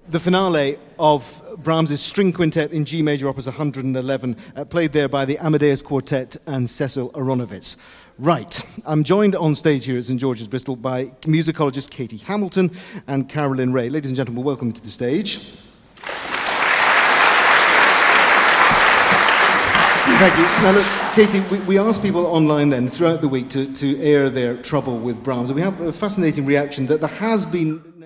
the finale of Brahms's String Quintet in G Major Opus 111, played there by the Amadeus Quartet and Cecil Aronowitz. Right, I'm joined on stage here at St George's, Bristol, by musicologist Katie Hamilton and Carolyn Ray. Ladies and gentlemen, welcome to the stage. Thank you. Now look, Katie, we asked people online then throughout the week to air their trouble with Brahms, and we have a fascinating reaction that there has been